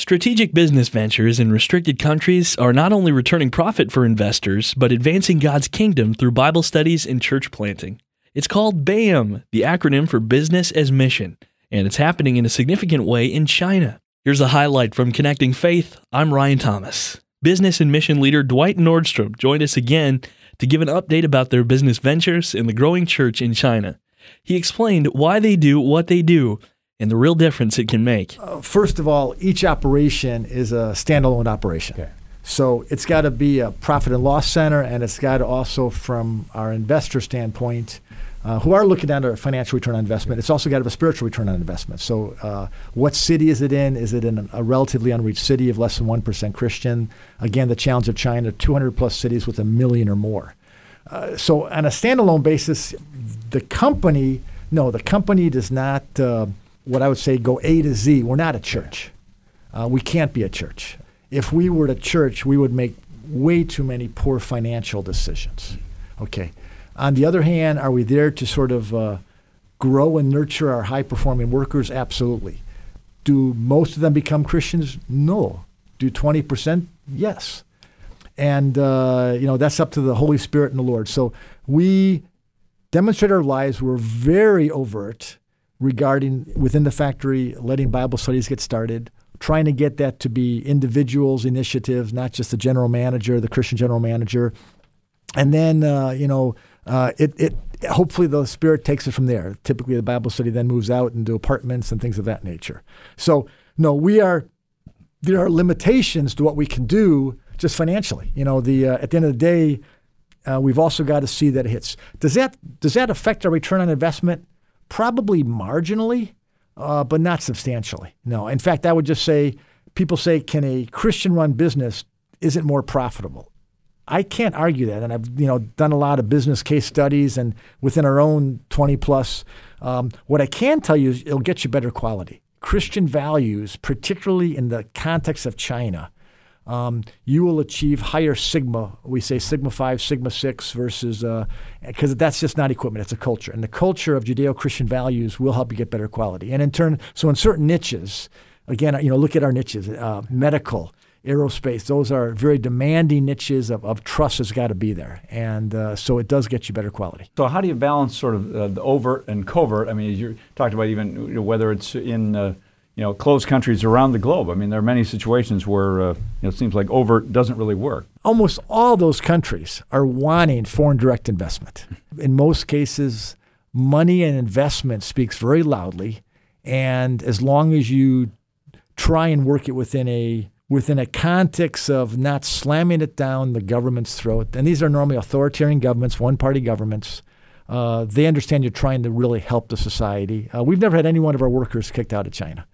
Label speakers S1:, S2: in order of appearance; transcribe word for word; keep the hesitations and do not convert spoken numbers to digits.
S1: Strategic business ventures in restricted countries are not only returning profit for investors, but advancing God's kingdom through Bible studies and church planting. It's called BAM, the acronym for Business as Mission, and it's happening in a significant way in China. Here's a highlight from Connecting Faith. I'm Ryan Thomas. Business and mission leader Dwight Nordstrom joined us again to give an update about their business ventures and the growing church in China. He explained why they do what they do and the real difference it can make.
S2: Uh, first of all, each operation is a standalone operation. Okay. So it's got to be a profit and loss center, and it's got to also, from our investor standpoint, uh, who are looking at a financial return on investment, it's also got to have a spiritual return on investment. So uh, what city is it in? Is it in a relatively unreached city of less than one percent Christian? Again, the challenge of China, two hundred plus cities with a million or more. Uh, so on a standalone basis, the company, no, the company does not... Uh, what I would say, go A to Z. We're not a church. Uh, we can't be a church. If we were a church, we would make way too many poor financial decisions. Okay. On the other hand, are we there to sort of uh, grow and nurture our high-performing workers? Absolutely. Do most of them become Christians? No. Do twenty percent? Yes. And, uh, you know, that's up to the Holy Spirit and the Lord. So we demonstrate our lives. We're very overt regarding within the factory, letting Bible studies get started, trying to get that to be individuals' initiatives, not just the general manager, the Christian general manager. And then, uh, you know, uh, it, it hopefully the Spirit takes it from there. Typically the Bible study then moves out into apartments and things of that nature. So, no, we are, there are limitations to what we can do just financially. You know, the uh, at the end of the day, uh, we've also got to see that it hits. Does that, does that affect our return on investment? Probably marginally, uh, but not substantially. No. In fact, I would just say, people say, can a Christian-run business isn't more profitable? I can't argue that, and I've you know done a lot of business case studies, and within our own twenty plus. Um, what I can tell you is it'll get you better quality. Christian values, particularly in the context of China, Um, you will achieve higher sigma. We say sigma five, sigma six versus, because uh, that's just not equipment, it's a culture. And the culture of Judeo-Christian values will help you get better quality. And in turn, so in certain niches, again, you know, look at our niches, uh, medical, aerospace, those are very demanding niches of, of trust has got to be there. And uh, so it does get you better quality.
S3: So how do you balance sort of uh, the overt and covert? I mean, you talked about even you know, whether it's in uh, you know, closed countries around the globe. I mean, there are many situations where uh, you know, it seems like overt doesn't really work.
S2: Almost all those countries are wanting foreign direct investment. In most cases, money and investment speaks very loudly, and as long as you try and work it within a within a context of not slamming it down the government's throat, and these are normally authoritarian governments, one-party governments, uh, they understand you're trying to really help the society. Uh, we've never had any one of our workers kicked out of China.